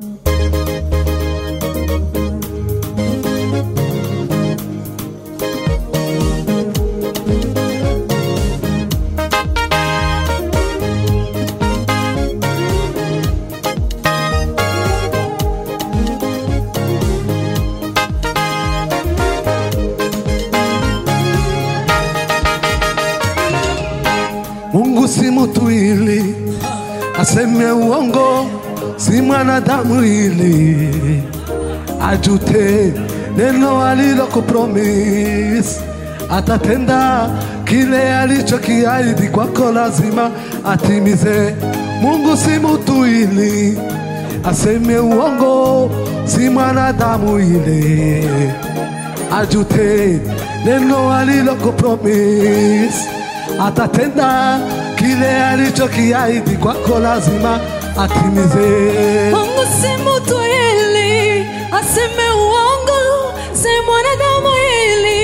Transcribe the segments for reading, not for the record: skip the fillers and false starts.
Mungu si mtu ili aseme uongo, si mwanadamu ili ajute. Neno alilokupromise atatenda, kile alichokiahidi kwako lazima atimize. Mungu si mtu ili aseme uongo, si mwanadamu ili ajute. Neno alilokupromise atatenda, kile alichokiahidi kwako lazima atimize. Mungu si mtu ili aseme uongo, si mwanadamu ili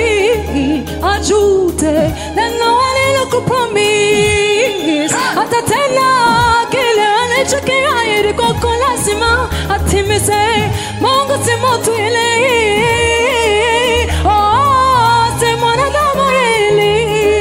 ajute. Neno alilokupromise atatenda, kile alichokiahidi kwako lazima atimize. Mungu si mtu ili si mwanadamu ili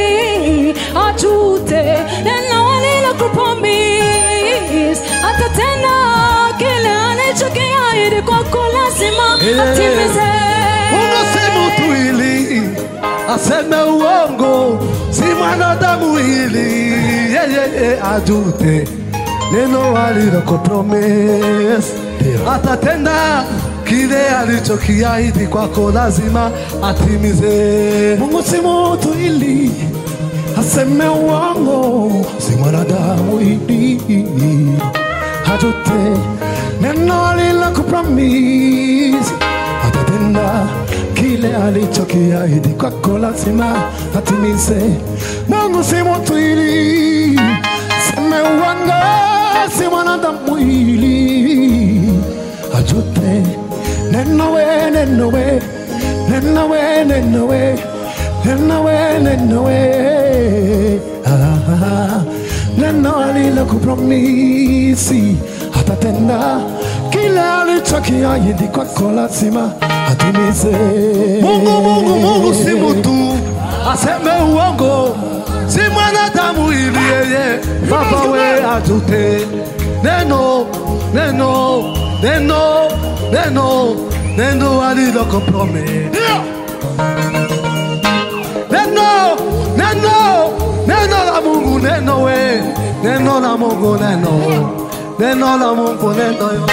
ajute. Neno alilokupromise atatenda, kile alichokiahidi kwako lazima atimize. Mungu si mtu ili aseme uongo, si mwanadamu ili ajute. Neno alilokupromise atatenda, kile alichokiahidi kwako lazima atimize. Mungu si mtu ili aseme uongo, si mwanadamu ili ajute. Neno alilokupromise atatenda, kile alichokiahidi kwako lazima atimize. Mungu si mtu ili aseme uongo, si mwanadamu ili ajute. Neno we, neno we, neno we, neno we, neno we, neno we. Neno alilokupromise atatenda, kile alichokiahidi kwako lazima atimize. Mungu si mtu aseme uongo, si mwanadamu ili Baba we ajute. Neno alilokupromise. Neno la Mungu, neno we, neno la Mungu, neno la Mungu, neno yo.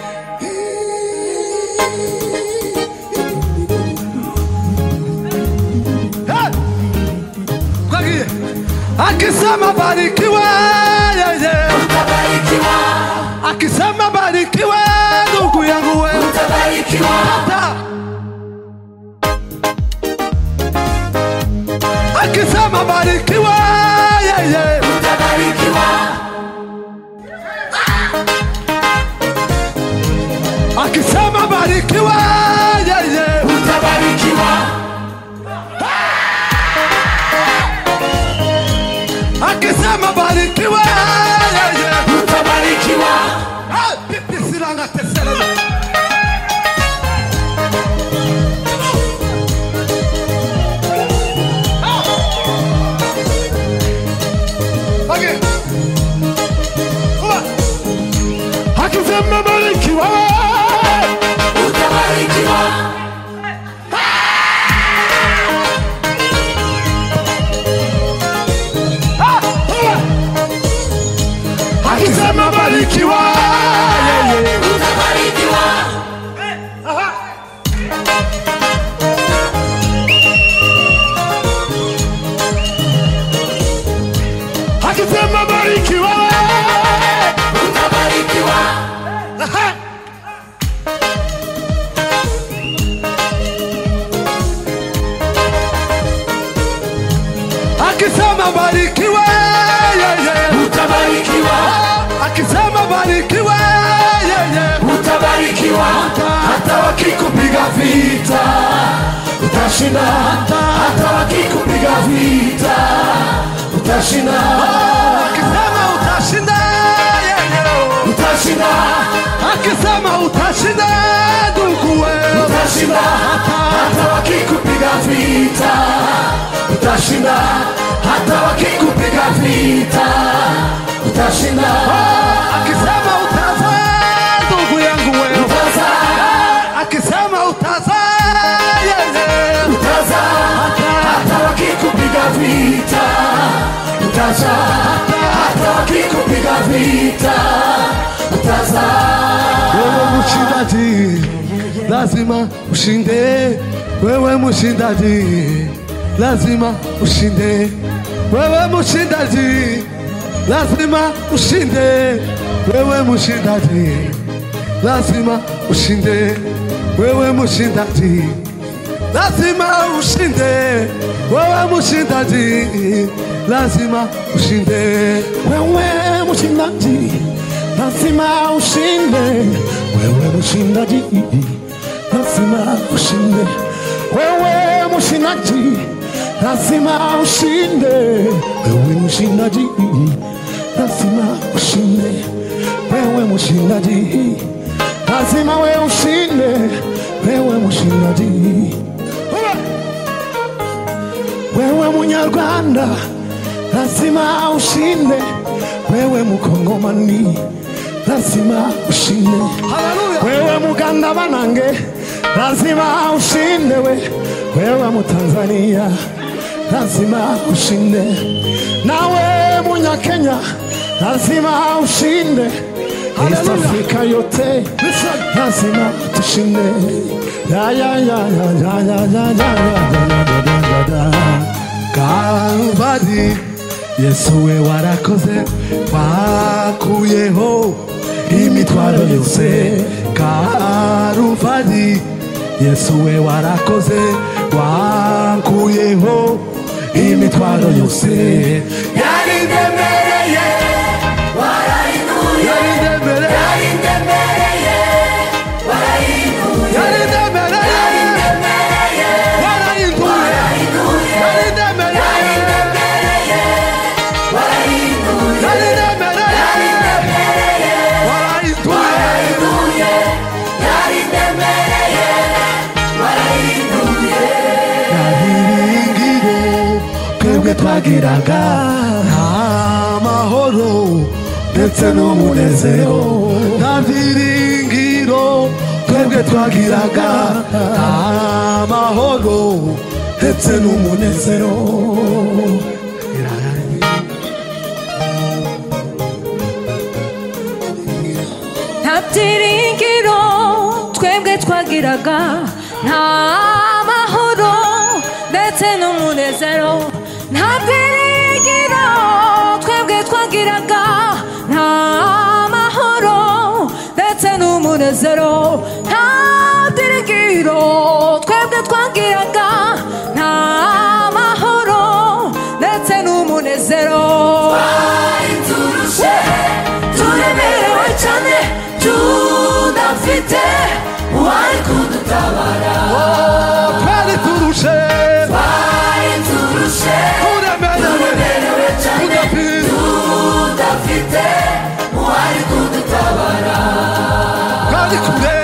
Akisema barikiwa, Utabarikiwa. akisema barikiwa, ndugu yangu we, Utabarikiwa. akisema barikiwa, Utabarikiwa. akisema barikiwa, Utabarikiwa. akisema barikiwa, Utabarikiwa. pipi silanga tesela. Okay. akisema barikiwa, Utabarikiwa. akisema barikiwa, Utabarikiwa. akisema barikiwa, Utabarikiwa. Akisema barikiwa, Utabarikiwa. akisema barikiwa, Utabarikiwa. Hata wakikupiga vita utashinda. Hata wakikupiga vita utashinda. akisema utashinda, Utashinda. akisema utashinda ndugu wewe, utashinda hata wakikupiga vita, utashinda hata wakikupiga vita, utashinda. Akisema utazaa ndugu yangu wewe, utazaa. Akisema utazaa hata wakikupiga vita, utazaa. Hata wakikupiga vita, utazaa. Wewe mshindaji, lazima ushinde. Wewe mshindaji, lazima ushinde. Wewe mshindaji, lazima ushinde. Wewe mshindaji, lazima ushinde. Wewe mshindaji, lazima ushinde. Wewe mshindaji, lazima ushinde. Wewe mshindaji, lazima ushinde. Wewe mshindaji, lazima ushinde. Wewe mshindaji, lazima ushinde. Wewe mshindaji, lazima ushinde. Wewe mshindaji, lazima wewe ushinde. Wewe mshindaji. Wewe Munyarwanda, lazima ushinde. Wewe Mukongomani, lazima ushinde. Haleluya. Wewe Muganda banange, lazima ushinde. Wewe Mutanzania, lazima ushinde. Nawe Munyakenya, lazima ushinde. East Africa yote, lazima tushinde. Ya ya ya ya ya ya ya ya. Kalvari, Yesu we warakoze, wakuyeho imitwaro yose. Kalvari, Yesu we warakoze, wakuyeho imitwaro yose. Yarindemereye, warayinuye. Yarindemereye, Yarindemereye, warayinuye. yarindemereye, warayinduye, yarindemereye, twebwe twagiraga amahoro ndetse n'umunezero. Nta byiringiro twebwe twagiraga amahoro ndetse n'umunezero. Nta byiringiro twebwe twagiraga, nta mahoro ndetse n'umunezero. Nta byiringiro twebwe twagiraga, nta mahoro ndetse n'umunezero. Nta byiringiro twebwe twagiraga, nta mahoro ndetse n'umunezero. Turushe, turemerewe cyane, tudafite uwari kudutabara. Twari turushe, Turushe, turemerewe cyane, tudafite uwari kudutabara. twari kure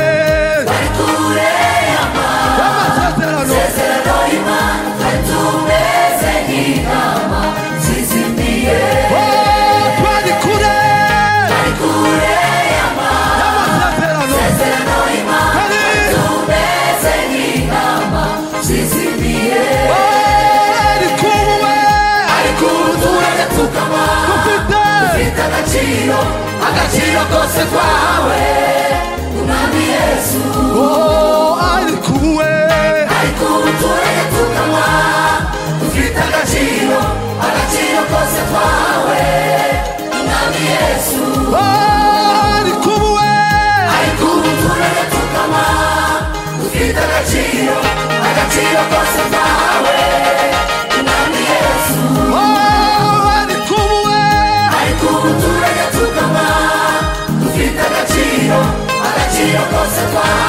Amasezerano y'Imana, twari tumeze nk'intama zizimiye. twari kure Amasezerano y'Imana, twari tumeze nk'intama zizimiye. Ariko ubu turagapfukama, dufite agaciro kose twahawe Umwami Yesu. Ariko ubu turagapfukama, dufite agaciro kose twahawe Umwami Yesu. Ariko ubu turagapfukama, dufite agaciro kose twahawe Umwami Yesu. Ariko ubu turagapfukama, dufite agaciro kose twahawe